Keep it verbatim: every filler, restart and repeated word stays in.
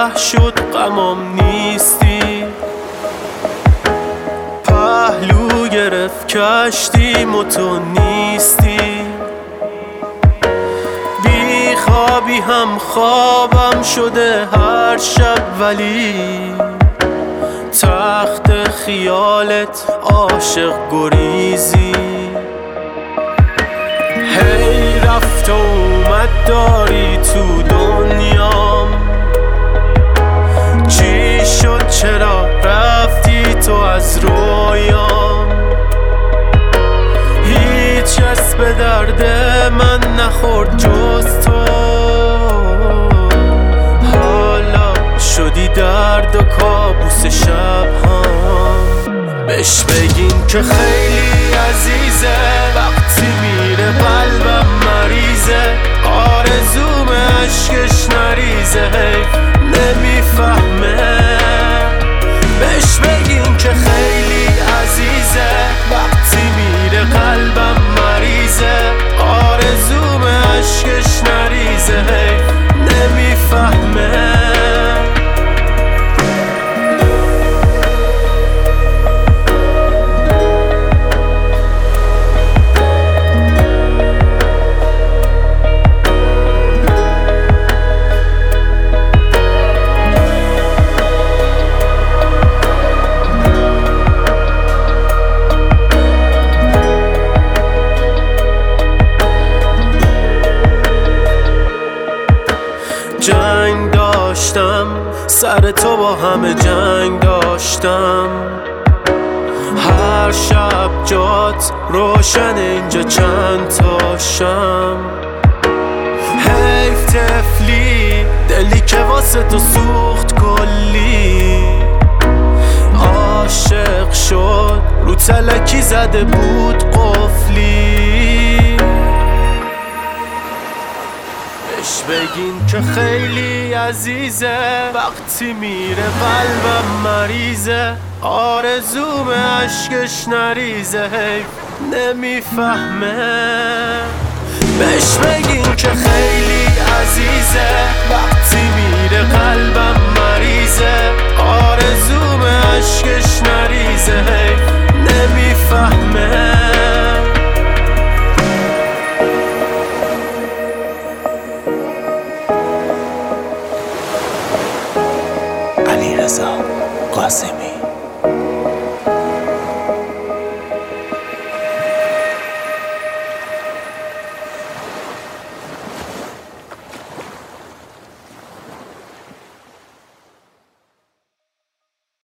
ته شد غمم نیستی، پهلو گرفت کشتیم و تو نیستی. بی خوابی هم خوابم شده هر شب، ولی تخت خیالت عاشق گریزی. هی رفت و اومد داری تو دنیام، چی شد چرا رفتی تو از رویام؟ هیچ کس به درد من نخورد جز تو، حالا شدی درد و کابوس شب هم. بهش بگین که خیلی عزیزه، وقتی میره قلبم مریضه، آرزوم عشقش نریزه، حیف نمیفهمه. بهش بگین که خیلی عزیزه، وقتی میره قلبم مریضه، آرزوم عشقش نریزه، حیف نمیفهمه. جنگ داشتم سر تو، با همه جنگ داشتم، هر شب جات روشن اینجا چند تاشم. حیف طفلی دلی که واسه تو سوخت کلی، عاشق شد رو تلکی زده بود قفلی. بهش بگین که خیلی عزیزه، وقتی میره قلبم مریضه، آرزوم عشقش نریزه، حیف نمیفهمه. بهش بگین که خیلی عزیزه، وقتی میره قلبم مریضه، آرزوم عشقش نریزه، حیف نمیفهمه. علیرضا قاسمی.